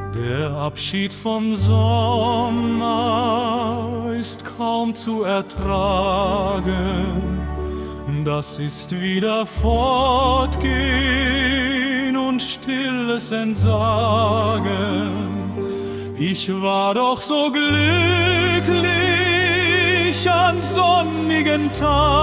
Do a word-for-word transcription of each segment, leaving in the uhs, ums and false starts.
Der Abschied vom Sommer ist kaum zu ertragen. Das ist wieder Fortgehen und stilles Entsagen. Ich war doch so glücklich an sonnigen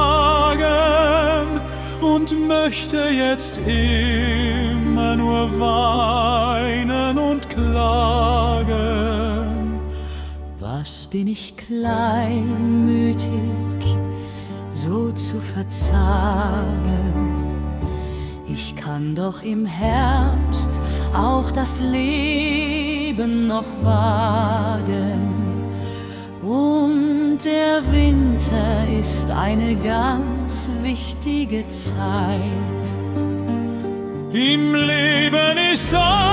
Tagen und möchte jetzt immer nur weinen und klagen. Was bin ich kleinmütig, so zu verzagen? Ich kann doch im Herbst auch das Leben noch wagen. Und der Winter ist eine ganz wichtige Zeit. Im Leben ist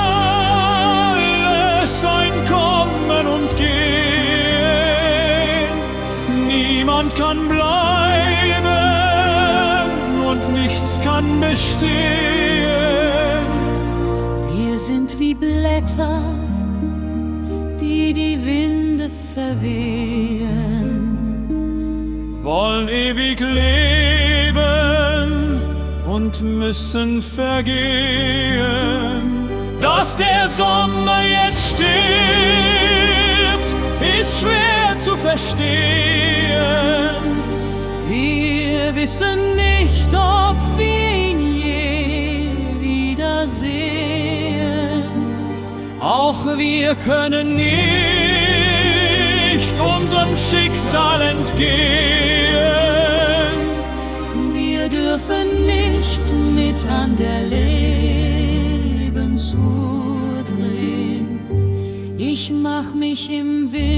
alles ein Kommen und Gehen. Niemand kann bleiben und nichts kann bestehen. Wir sind wie Blätter, die die Winde verwehen, wollen ewig leben und müssen vergehen. Dass der Sommer jetzt stirbt, ist schwer zu verstehen. Wir wissen nicht, ob wir ihn je wiedersehen. Auch wir können nicht unserem Schicksal entgehen. Wir dürfen nicht mit an der Lebensuhr drehen. Ich mach mich im Wind